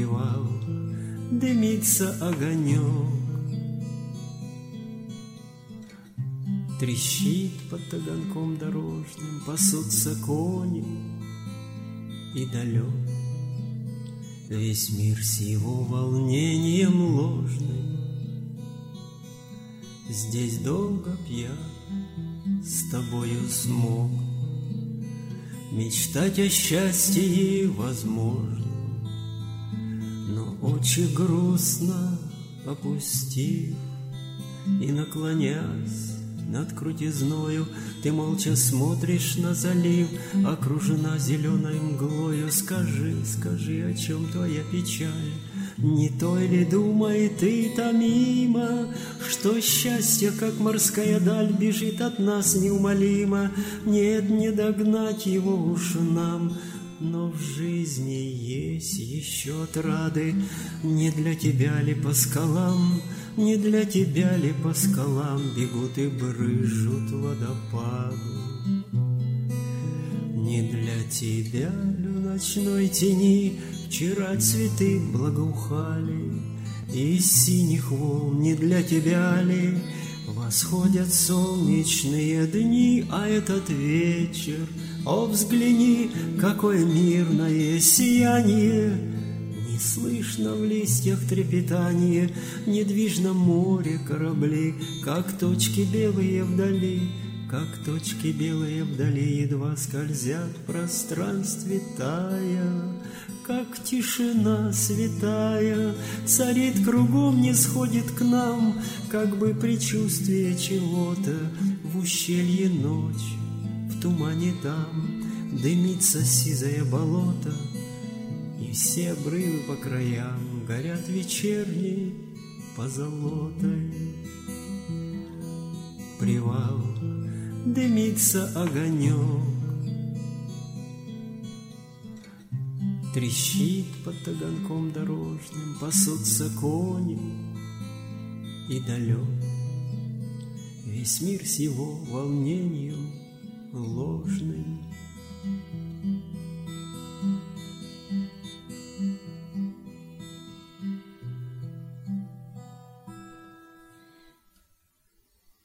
Привал, дымится огонек, трещит под таганком дорожным, пасутся кони, и далек весь мир с его волнением ложным. Здесь долго б я с тобою смог мечтать о счастье возможном, но очи грустно опустив и наклонясь над крутизною, ты молча смотришь на залив, окружена зеленой мглою. Скажи, скажи, о чем твоя печаль? Не той ли думай ты томимо, что счастье, как морская даль, бежит от нас неумолимо? Нет, не догнать его уж нам, но в жизни есть еще отрады. Не для тебя ли по скалам, не для тебя ли по скалам бегут и брызжут водопады? Не для тебя ли в ночной тени вчера цветы благоухали, и из синих волн не для тебя ли восходят солнечные дни? А этот вечер, о, взгляни, какое мирное сияние! Не слышно в листьях трепетание, недвижно море корабли, как точки белые вдали, как точки белые вдали едва скользят в пространстве тая, как тишина святая царит кругом, не сходит к нам, как бы предчувствие чего-то. В ущелье ночь, в тумане там дымится сизое болото, и все обрывы по краям горят вечерней позолотой. Привал, дымится огонек, трещит под таганком дорожным, пасутся кони, и далек весь мир с его волнением ложным.